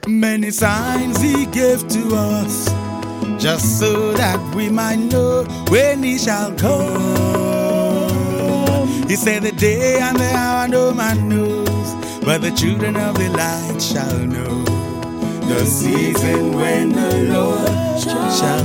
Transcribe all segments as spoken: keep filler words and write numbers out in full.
Many signs he gave to us, just so that we might know when he shall come. He said the day and the hour no man knows, but the children of the light shall know the season when the Lord shall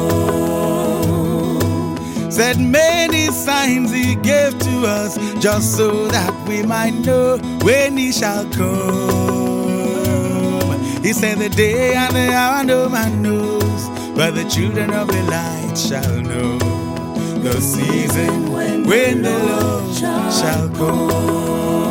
come. Said many signs he gave to us, just so that we might know when he shall come. He said the day and the hour no man knows, but the children of the light shall know the season when, when the Lord shall come.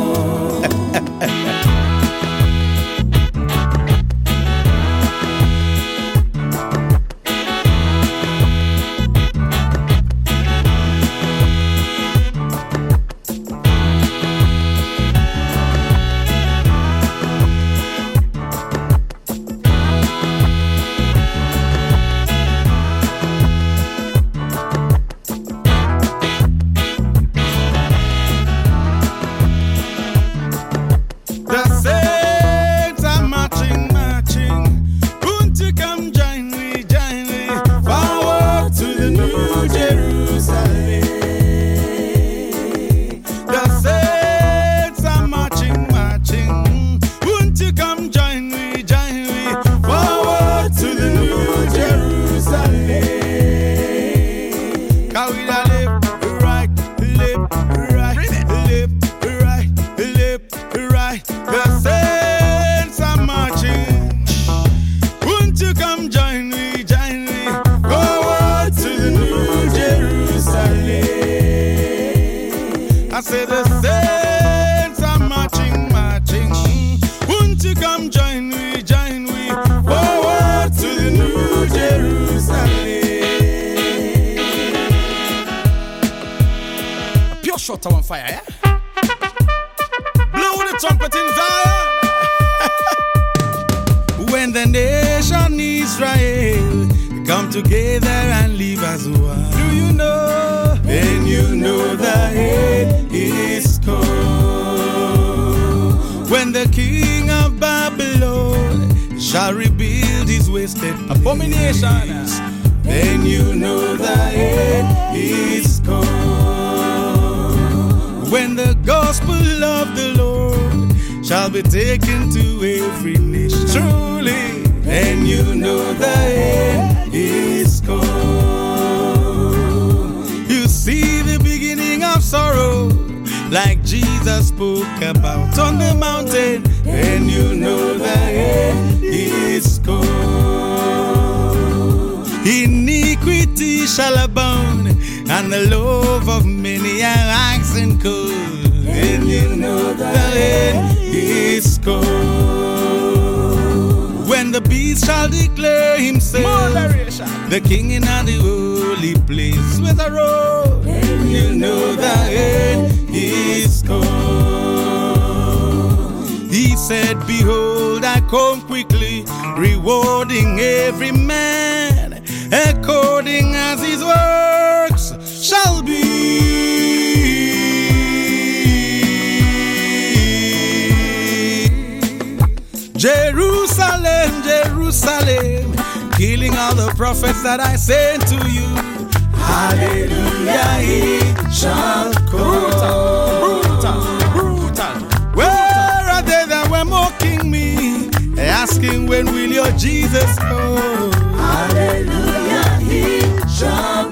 Shut on fire, yeah? Blow the trumpet in Zion. When the nation Israel come together and live as one, do you know? Then you know the end is come. When the king of Babylon shall rebuild his wasted abominations, then you know the end is come. When the gospel of the Lord shall be taken to every nation, truly, then you know the end is come. You see the beginning of sorrow, like Jesus spoke about on the mountain, then you know the end is come. Iniquity shall abound, and the love of many are waxing cold, then you know the end is come. When the beast shall declare himself moderation, the king in the holy place with a robe, then you know the end is come. He said, behold, I come quickly, rewarding every man according as his works shall be. Jerusalem, Jerusalem, killing all the prophets that I sent to you. Hallelujah, he shall come. Brutal, brutal, brutal. Where are they that were mocking me, asking when will your Jesus come? Hallelujah, he shall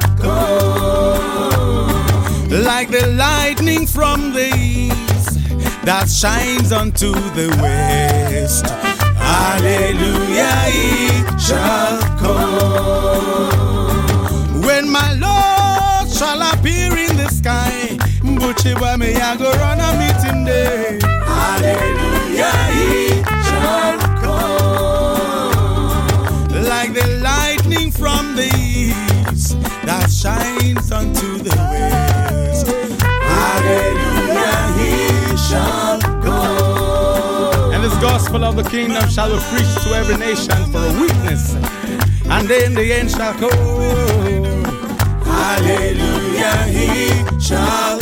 come. Like the lightning from the east that shines unto the west. Hallelujah, he shall come. When my Lord shall appear in the sky, Buchiba me I go run a meeting day. Hallelujah, he shall come. Like the lightning from the east that shines unto the west. Hallelujah, he shall come. And this gospel of the kingdom shall be preached to every nation for a witness, and then the end shall come. Hallelujah, he shall